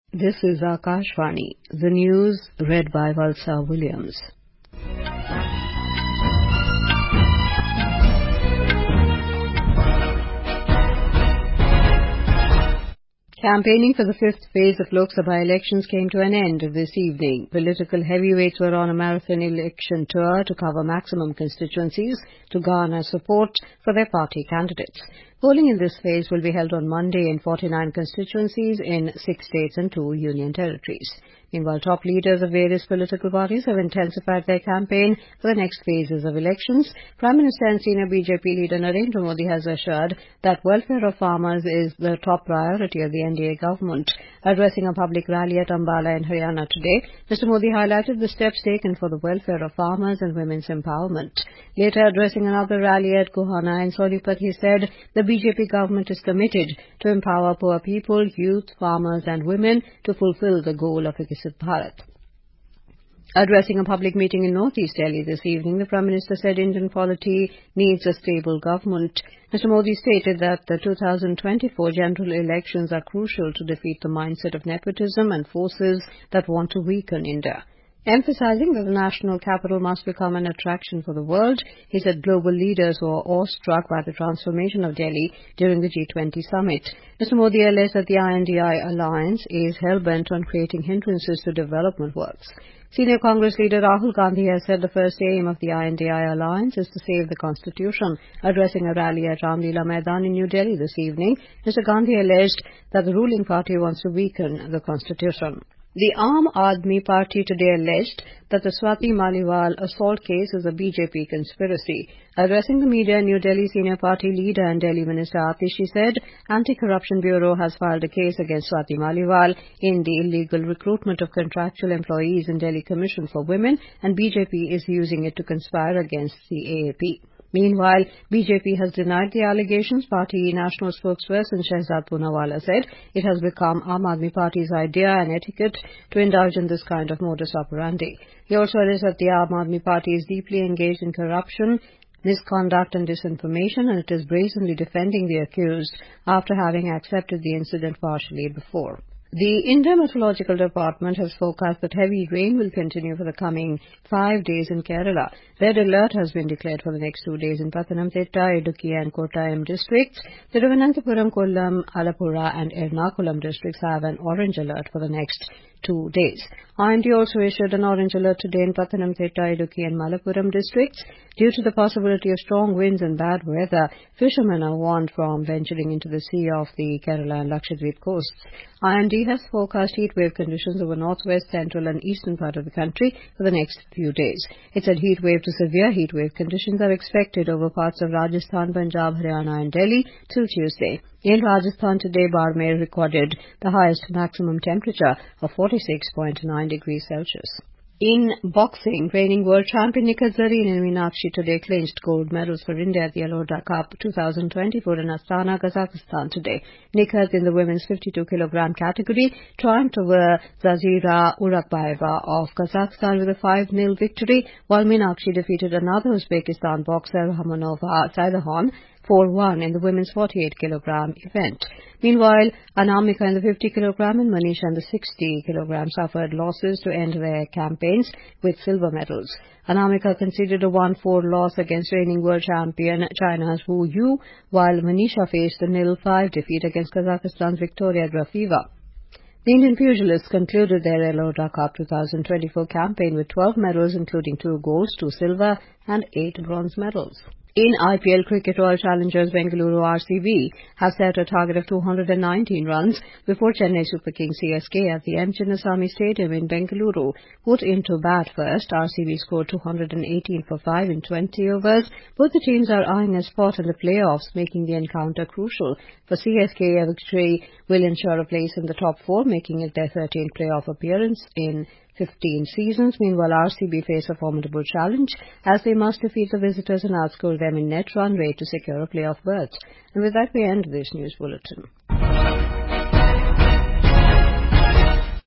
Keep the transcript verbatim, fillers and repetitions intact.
This is Akashvani, the news read by Valsa Williams. Campaigning for the fifth phase of Lok Sabha elections came to an end this evening. Political heavyweights were on a marathon election tour to cover maximum constituencies to garner support for their party candidates. Polling in this phase will be held on Monday in forty-nine constituencies in six states and two union territories. Meanwhile, top leaders of various political parties have intensified their campaign for the next phases of elections. Prime Minister and senior B J P leader Narendra Modi has assured that welfare of farmers is the top priority of the N D A government. Addressing a public rally at Ambala in Haryana today, Mister Modi highlighted the steps taken for the welfare of farmers and women's empowerment. Later, addressing another rally at Gohana in Sonipat, he said the B J P government is committed to empower poor people, youth, farmers and women to fulfill the goal of Viksit Bharat. Addressing a public meeting in Northeast Delhi this evening, the Prime Minister said Indian polity needs a stable government. Mister Modi stated that the two thousand twenty-four general elections are crucial to defeat the mindset of nepotism and forces that want to weaken India. Emphasizing that the national capital must become an attraction for the world, he said global leaders were awestruck by the transformation of Delhi during the G twenty summit. Mister Modi alleged that the I N D I alliance is hell-bent on creating hindrances to development works. Senior Congress leader Rahul Gandhi has said the first aim of the I N D I alliance is to save the constitution. Addressing a rally at Ramlila Maidan in New Delhi this evening, Mister Gandhi alleged that the ruling party wants to weaken the constitution. The Aam Aadmi Party today alleged that the Swati Maliwal assault case is a B J P conspiracy. Addressing the media in New Delhi, senior party leader and Delhi Minister Atishi said Anti-Corruption Bureau has filed a case against Swati Maliwal in the illegal recruitment of contractual employees in Delhi Commission for Women, and B J P is using it to conspire against the A A P. Meanwhile, B J P has denied the allegations. Party national spokesperson Shehzad Poonawala said it has become Aam Aadmi Party's idea and etiquette to indulge in this kind of modus operandi. He also alleged that the Aam Aadmi Party is deeply engaged in corruption, misconduct and disinformation, and it is brazenly defending the accused after having accepted the incident partially before. The Indian Meteorological Department has forecast that heavy rain will continue for the coming five days in Kerala. Red alert has been declared for the next two days in Pathanamthitta, Idukki and Kottayam districts. Thiruvananthapuram, Kollam, Alappuzha and Ernakulam districts have an orange alert for the next two days. I M D also issued an orange alert today in Pathanamthitta, Idukki and Malappuram districts. Due to the possibility of strong winds and bad weather, fishermen are warned from venturing into the sea off the Kerala and Lakshadweep coasts. I M D has forecast heatwave conditions over northwest, central and eastern part of the country for the next few days. It said heatwave to severe heatwave conditions are expected over parts of Rajasthan, Punjab, Haryana and Delhi till Tuesday. In Rajasthan today, Barmer recorded the highest maximum temperature of forty-six point nine degrees Celsius. In boxing, reigning world champion Nikhat Zareen and Meenakshi today clinched gold medals for India at the Alodra Cup twenty twenty-four in Astana, Kazakhstan today. Nikhat in the women's fifty-two kilogram category triumphed over Zazira Urakbayeva of Kazakhstan with a five nil victory, while Meenakshi defeated another Uzbekistan boxer, Rahamonova Saidahon, four one in the women's forty-eight kilogram event. Meanwhile, Anamika in the fifty kilogram and Manisha in the sixty kilogram suffered losses to end their campaigns with silver medals. Anamika conceded a one four loss against reigning world champion China's Wu Yu, while Manisha faced a nil five defeat against Kazakhstan's Victoria Grafeva. The Indian pugilists concluded their Alodra Cup twenty twenty-four campaign with twelve medals, including two golds, two silver and eight bronze medals. In I P L cricket, Royal Challengers Bengaluru R C B have set a target of two hundred nineteen runs before Chennai Super Kings C S K at the M. Chinnaswamy Stadium in Bengaluru. Put into bat first, R C B scored two hundred eighteen for five in twenty overs. Both the teams are eyeing a spot in the playoffs, making the encounter crucial. For C S K, a victory will ensure a place in the top four, making it their thirteenth playoff appearance in fifteen seasons. Meanwhile, R C B face a formidable challenge as they must defeat the visitors and outscore them in net run rate to secure a playoff berth. And with that, we end this news bulletin.